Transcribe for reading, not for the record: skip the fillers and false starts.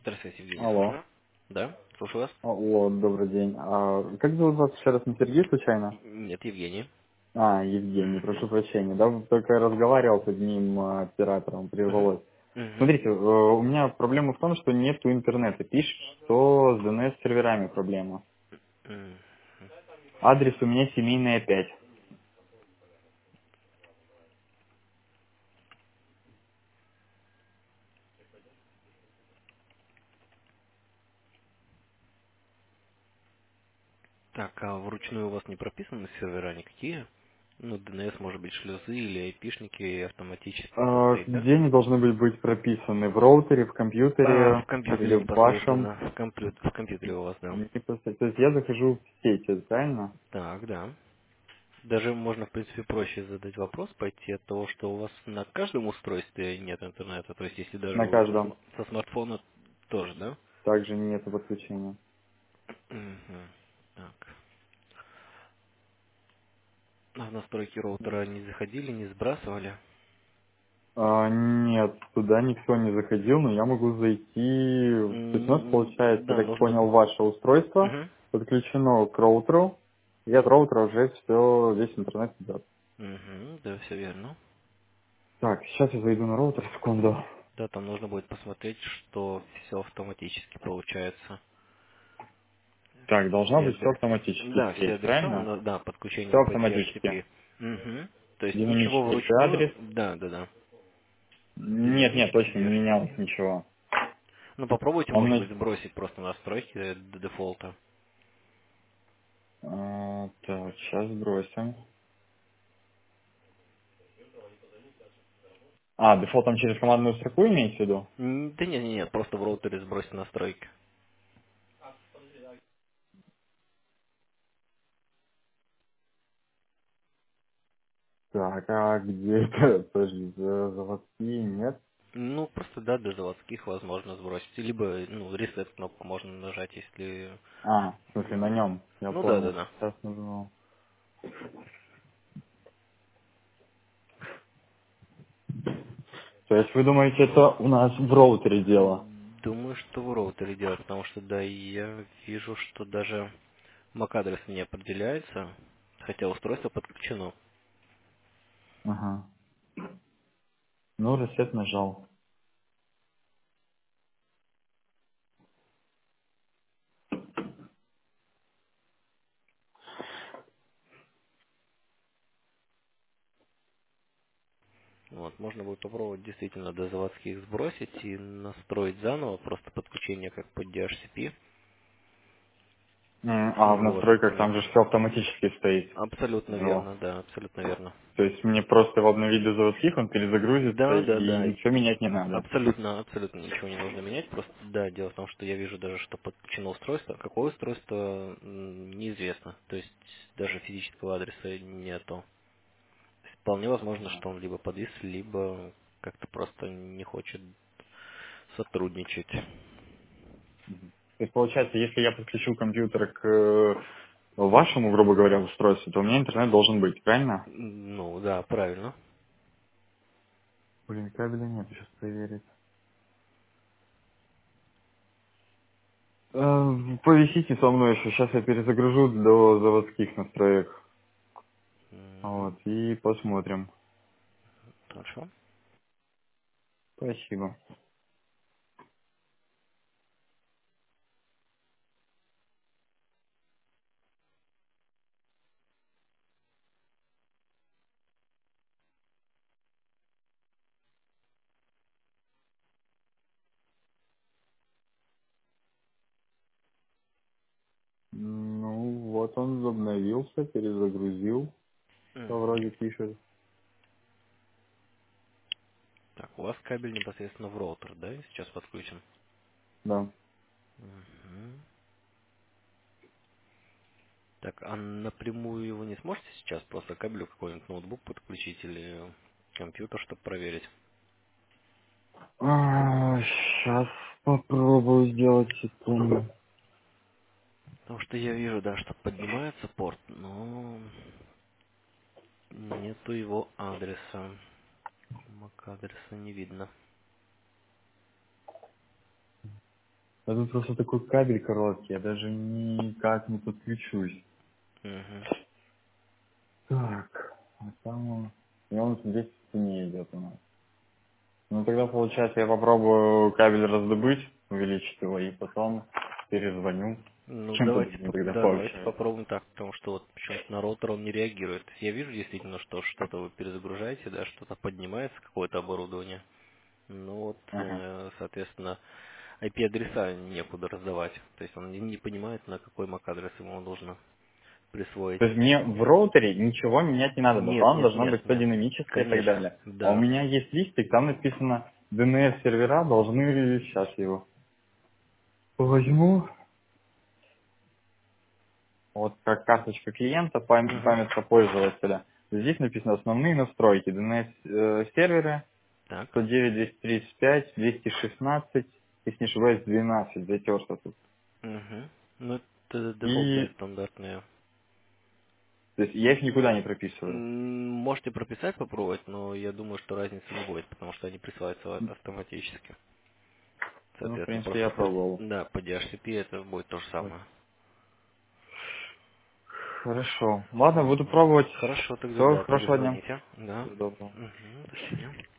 Здравствуйте, Евгений, Алло. слушаю. Да, слушаю вас. Алло, добрый день. Как зовут вас еще раз, не Сергей случайно? Нет, Евгений. Евгений, прошу Угу. прощения. Да, вот только я разговаривал с одним оператором, Угу. прервалось. Угу. Смотрите, у меня проблема в том, что нету интернета. Пишет, что с DNS-серверами проблема. Адрес у меня семейный опять. Так, а вручную у вас не прописаны сервера никакие? Ну, DNS, может быть, шлюзы или айпишники автоматически там стоит, да? Где они должны быть прописаны? В роутере, в В компьютере или компьютере в вашем? непосредственно. В компьютере у вас, да. То есть я захожу в сеть, правильно? Так, да. Даже можно, в принципе, проще задать вопрос, пойти от того, что у вас на каждом устройстве нет интернета. То есть, если даже На вы каждом. со смартфона тоже, да? Также нету подключения. Угу. Так. А в настройки роутера не заходили, не сбрасывали? Нет, туда никто не заходил, но я могу зайти. То есть у нас получается, я Да, так нужно... понял, ваше устройство Угу. подключено к роутеру, и от роутера уже все, весь интернет идет. Угу, да, все верно. Так, сейчас я зайду на роутер, секунду. Да, там нужно будет посмотреть, что все автоматически получается. Так, должно Все быть все адреса. автоматически Да, в все сеть, адреса, правильно? да, подключение Все по автоматически. DHCP. Угу. То есть ничего Динамический вручную, адрес. да, да, да, без Нет, точно, не DHCP. менялось ничего. Ну, попробуйте, Он может на... быть, сбросить просто настройки до дефолта. Так, сейчас бросим. Дефолтом через командную строку имеете в виду? Да нет, нет, нет, просто в роутере сбросить настройки. Так, а где это? Подожди, заводские, нет? Ну, просто, да, до заводских возможно сбросить. Либо, ну, ресет кнопку можно нажать, если... В смысле, на нем. Я Ну, да, понял. да, да. Сейчас нажму. То есть вы думаете, это у нас в роутере дело? Думаю, что в роутере дело, потому что, да, я вижу, что даже MAC-адрес не определяется, хотя устройство подключено. Ага. Ну, ресет нажал. Вот, можно будет попробовать действительно до заводских сбросить и настроить заново, просто подключение как под DHCP. А в Вот. настройках там же все автоматически стоит. Абсолютно Ну, верно, да, абсолютно верно. то есть мне просто его обновить до заводских, он перезагрузится Да, да, и да. ничего менять не надо. Абсолютно, абсолютно ничего не нужно менять. Просто, да, дело в том, что я вижу даже, что подключено устройство. Какое устройство, неизвестно. То есть даже физического адреса нету. Вполне возможно, что он либо подвис, либо как-то просто не хочет сотрудничать. То есть получается, если я подключу компьютер к вашему, грубо говоря, устройству, то у меня интернет должен быть, правильно? Ну, да, правильно. Блин, кабеля нет, сейчас проверить. Повисите со мной еще, сейчас я перезагружу до заводских настроек. Мгм. Вот, и посмотрим. Хорошо. Спасибо. Ну, вот он обновился, перезагрузил, что Мгм. вроде пишет. Так, у вас кабель непосредственно в роутер, да, сейчас подключен? Да. Мгм. Так, а напрямую вы не сможете сейчас просто кабелю какой-нибудь ноутбук подключить или компьютер, чтобы проверить? Сейчас попробую сделать секунду. Потому что я вижу, да, что поднимается порт, но нету его адреса. MAC адреса не видно. А тут просто такой кабель короткий, я даже никак не подключусь. Мгм. Так, а там и он здесь в стене идет у нас. Ну тогда получается я попробую кабель раздобыть, увеличить его и потом перезвоню. С Ну, чем-то давайте, будем тогда да, давайте пообщаться. попробуем так, потому что вот почему-то на роутер он не реагирует. То есть я вижу действительно, что что-то вы перезагружаете, да, что-то поднимается, какое-то оборудование. Ну вот, Ага. соответственно, IP-адреса некуда раздавать. То есть он не понимает, на какой MAC-адрес ему нужно присвоить. То есть мне в роутере ничего менять не надо, Нет, баклан нет, должна нет, быть нет. 100 и так Конечно, далее. А у да. меня есть листик, там написано DNS сервера должны, сейчас я его возьму, вот как карточка клиента, Угу. памятка пользователя. Здесь написано основные настройки, DNS серверы, Так. 109, 235, 216, если не ошибаюсь, 12 затерто тут. Угу. Ну, это дефолтные И стандартные. то есть я их никуда не прописываю. Можете прописать, попробовать, но я думаю, что разницы не будет, потому что они присылаются автоматически. Ну, в Соответственно, принципе, я просто пробовал. да, по DHCP это будет то же самое. Хорошо. Ладно, буду Мгм. пробовать. Хорошо, тогда Все, да, хорошего дня. перезвоните. Да. Всего доброго. Угу, до свидания.